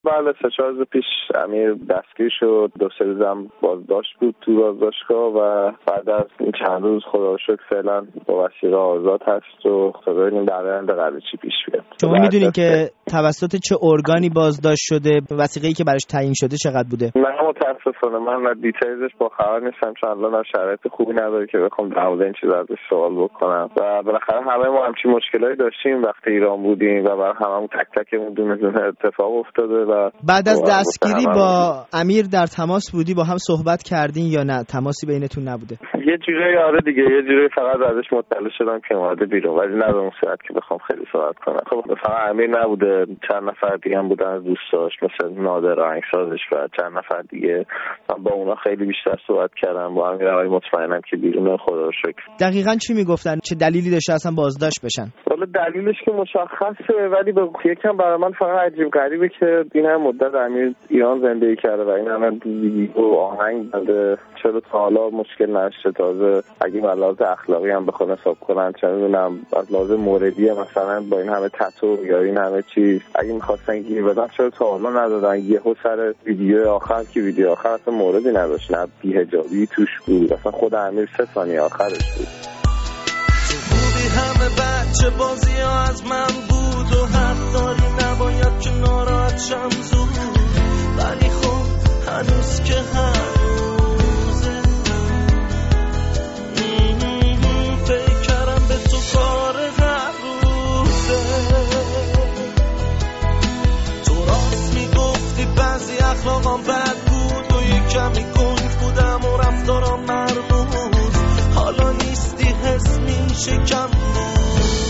بله 3-4 روز پیش امیر دستگیر شد، 2-3 روزم بازداشت بود تو بازداشتگاه و بعد از این چند روز خدا رو شکر فعلا با وثیقه آزاد هست و خدا ببینیم در آینده قراره چی پیش بیاد. شما میدونین که توسط چه ارگانی بازداشت شده؟ وثیقه‌ای که براش تعیین شده چقدر بوده؟ نه متاسفانه من از دیتیلزش با خبر نیستم، چون الان شرایط خوبی نداره که بخوام در مورد این چیزا ازش سوال بکنم و بالاخره همه ما همچین مشکلایی داشتیم وقتی ایران بودیم و برای هممون تک تکمون دونه اتفاق افتاده. و بعد از دستگیری با امیر در تماس بودی، با هم صحبت کردین یا نه تماسی بینتون نبوده؟ یه جوری آره دیگه، یه جوری فقط ازش مطلع شدم که اومده بیرون، ولی نه به اون صورت که بخوام خیلی صحبت کنم. خب فقط امیر نبوده، چند نفر دیگه هم بودن از دوستاش مثل نادر آهنگسازش و چند نفر دیگه. من با اونا خیلی بیشتر صحبت کردم. با امیر ولی مطمئنم که بیرون خدا رو شکر. دقیقاً چی میگفتن؟ چه دلیلی داشته اصلا بازداشت بشن؟ والا دلیلش که مشخصه، ولی به یکم برای من فقط عجیب غریبه که این هم مدت امیر ایران زندگی کرده و این هم ویدیو آهنگ داده، چرا تا حالا مشکل نشده؟ تازه اگه ملاحظه اخلاقی هم بخوام حساب کنن، چه میدونم از لحاظ موردی مثلا با این همه تتو یا این همه چیز اگه می‌خواستن گیر بدن چرا تا حالا ندادن؟ یهو سر ویدیو آخر که ویدیو آخر اصلا موردی نداشت، نه بی‌حجابی توش بود، اصلا خود امیر 3 ثانیه آخرش بود. همه بچه بازی ها از من بود و حق داری نباید که ناراحت شم زود، ولی خب هنوز که هنوزه فکرم به تو کار هر روزه. تو راست میگفتی بعضی اخلاقام بد بود و یک کمی گنگ بودم و رفتارم مرموز، حالا نیستی حس میشه کم بوده.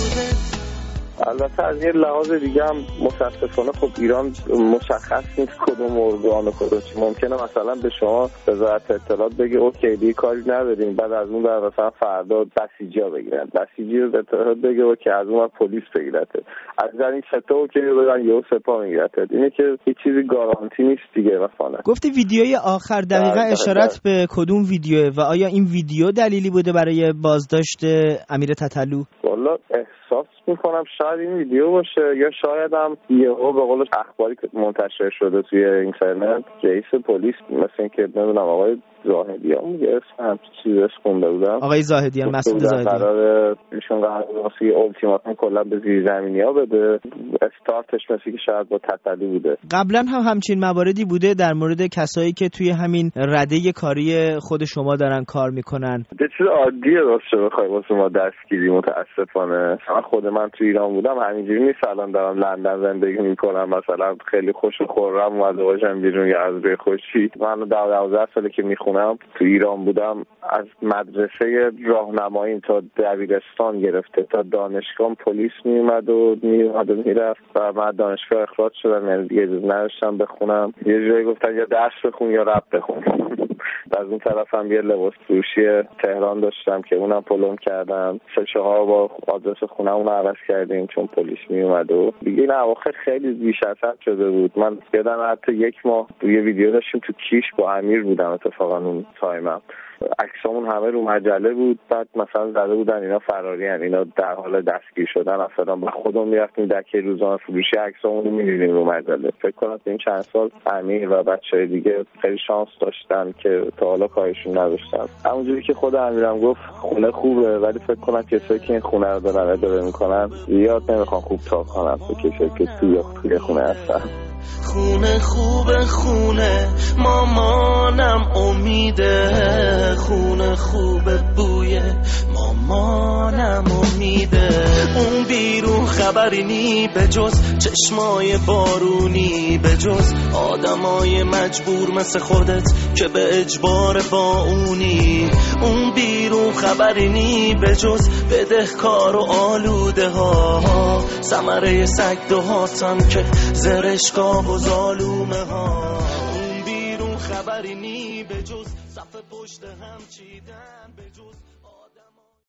البته از یه لحاظ دیگه هم متاسفانه خب ایران مشخص نیست کدوم ارگان و کدوم چی. ممکنه مثلا به شما وزارت اطلاعات بگه اوکی دیگه کاری نداریم، بعد از اون در مثلا فردا بسیجی ها بگیرن، بسیجی رو اطلاعات بگه اوکی از اون پلیس بگیرته، از این ستا اوکی بگن یهو سپاه میگیرته. اینه که هیچ چیزی گارانتی نیست دیگه. مثلا گفتی ویدیوی آخر دقیقاً اشارت به کدوم ویدیو و آیا این ویدیو دلیلی بوده برای بازداشت امیر تتلو؟ والا احساس میکنم شاید این ویدیو باشه، یا شاید هم یهو به قول اخباری که منتشر شده توی اینترنت رئیس پلیس مثل اینکه نمیدونم آقای زاهدیان میگه اسم چیزش خونده بودم، آقای زاهدیان، مسعود زاهدیان، قراره ایشون قراره واسه اولتیماتوم کلا به زیرزمینی‌ها بده. استارتش مثل که شاید با تتلو بوده. قبلا هم همچین مواردی بوده در مورد کسایی که توی همین رده کاری خود شما دارن کار میکنن؟ یه چیز عادیه راستش بخوای واسه ما دستگیری. متاسفانه خود من تو ایران بودم همینجوری نیست الان دارم لندن زندگی میکنم مثلا خیلی خوش و خرم اومده باشم بیرون یا از به خوشی. من 12 ساله که میخونم تو ایران بودم، از مدرسه راهنمایی تا دبیرستان گرفته تا دانشگاه پلیس میومد و میرفت و من دانشگاه اخراج شدم، یعنی دیگه نداشتم بخونم. یه جایی گفتن یا درس بخون یا رپ بخون. از اون طرف هم یه لباس فروشی تهران داشتم که اونم پلم کردم. 3-4 با آدرس خونه اون عوض کردیم چون پلیس می اومد و دیگه این اواخر خیلی بیش از حد شده بود. من یادم حتی 1 ماه یه ویدیو داشتیم تو کیش با امیر بودم اتفاقا اون تایمم، عکسامون همه رو مجله بود، بعد مثلا زده بودن اینا فراری ان، اینا در حال دستگیر شدن اصلا. با خودمون میرفتیم دکه روزانه فروشی عکسامون رو می‌دیدیم رو مجله. فکر کنم این چند سال امیر و بچه‌های دیگه خیلی شانس داشتن که تا حالا کارشون نداشتن. همونجوری که خود امیرم گفت خونه خوبه، ولی فکر کنم کسایی که این خونه رو دارن اداره میکنن زیاد نمیخوان خوب تا کنن تو کسایی که توی خونه هستن. خونه خوبه خونه مامانم امیده، خونه خوبه بوی مامانم امیده. اون بیرون خبری نی به جز چشمای بارونی، به جز آدمای مجبور مثل خودت که به اجبار با اونی. اون بیرون خبری نی به جز بدهکار و آلوده ها، ثمره سگ دوهاتم که زرشکا و ظالومه ها. اون بیرون خبری نی به جز صف پشت هم چیدن، به جز